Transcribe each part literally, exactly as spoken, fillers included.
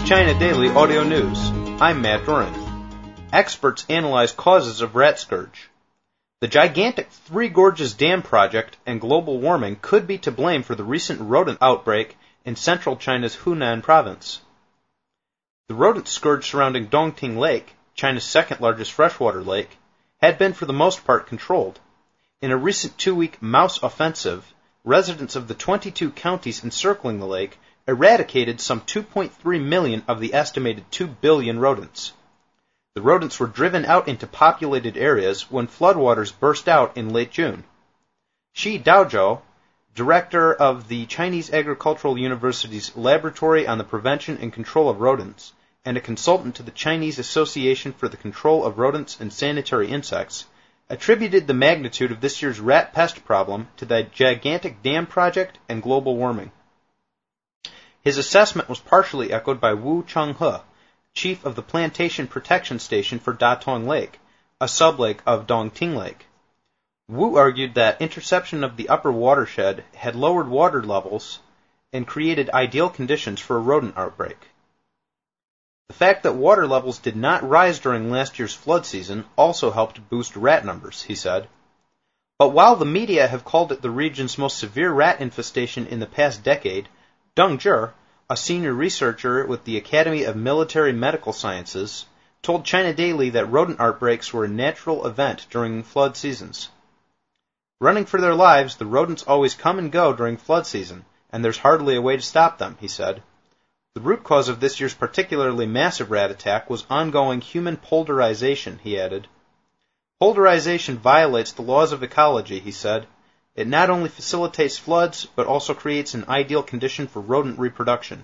China Daily Audio News. I'm Matt Doran. Experts analyze causes of rat scourge. The gigantic Three Gorges Dam project and global warming could be to blame for the recent rodent outbreak in central China's Hunan province. The rodent scourge surrounding Dongting Lake, China's second-largest freshwater lake, had been for the most part controlled. In a recent two-week mouse offensive, residents of the twenty-two counties encircling the lake eradicated some two point three million of the estimated two billion rodents. The rodents were driven out into populated areas when floodwaters burst out in late June. Shi Daozhou, director of the Chinese Agricultural University's Laboratory on the Prevention and Control of Rodents, and a consultant to the Chinese Association for the Control of Rodents and Sanitary Insects, attributed the magnitude of this year's rat pest problem to the gigantic dam project and global warming. His assessment was partially echoed by Wu Chenghe, chief of the Plantation Protection Station for Datong Lake, a sublake of Dongting Lake. Wu argued that interception of the upper watershed had lowered water levels and created ideal conditions for a rodent outbreak. The fact that water levels did not rise during last year's flood season also helped boost rat numbers, he said. But while the media have called it the region's most severe rat infestation in the past decade, Deng Zhi, a senior researcher with the Academy of Military Medical Sciences, told China Daily that rodent outbreaks were a natural event during flood seasons. Running for their lives, the rodents always come and go during flood season, and there's hardly a way to stop them, he said. The root cause of this year's particularly massive rat attack was ongoing human poulterization, he added. Poulterization violates the laws of ecology, he said. It not only facilitates floods, but also creates an ideal condition for rodent reproduction.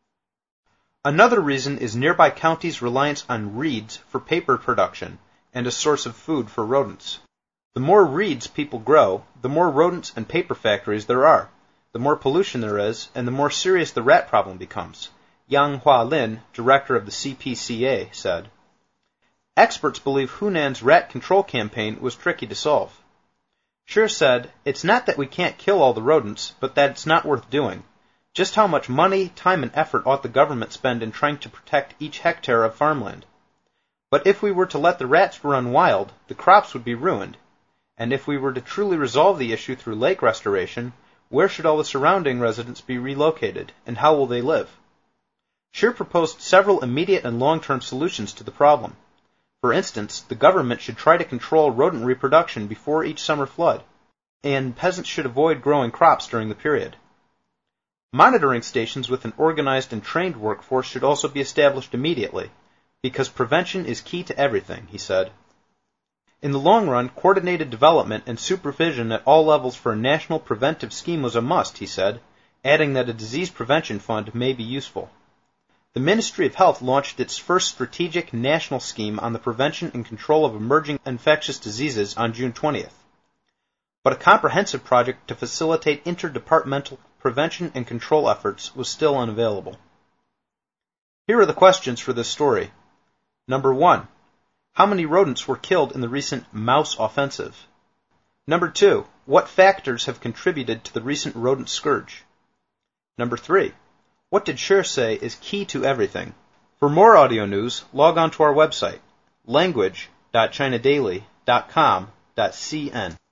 Another reason is nearby counties' reliance on reeds for paper production and a source of food for rodents. The more reeds people grow, the more rodents and paper factories there are, the more pollution there is, and the more serious the rat problem becomes, Yang Hualin, director of the C P C A, said. Experts believe Hunan's rat control campaign was tricky to solve. Shi said, "It's not that we can't kill all the rodents, but that it's not worth doing. Just how much money, time, and effort ought the government spend in trying to protect each hectare of farmland? But if we were to let the rats run wild, the crops would be ruined. And if we were to truly resolve the issue through lake restoration, where should all the surrounding residents be relocated, and how will they live?" Shi proposed several immediate and long-term solutions to the problem. For instance, the government should try to control rodent reproduction before each summer flood, and peasants should avoid growing crops during the period. Monitoring stations with an organized and trained workforce should also be established immediately, because prevention is key to everything, he said. In the long run, coordinated development and supervision at all levels for a national preventive scheme was a must, he said, adding that a disease prevention fund may be useful. The Ministry of Health launched its first strategic national scheme on the prevention and control of emerging infectious diseases on June twentieth. But a comprehensive project to facilitate interdepartmental prevention and control efforts was still unavailable. Here are the questions for this story. Number one, how many rodents were killed in the recent mouse offensive? Number two, what factors have contributed to the recent rodent scourge? Number three, what did Shi say is key to everything? For more audio news, log on to our website, language dot china daily dot com dot c n.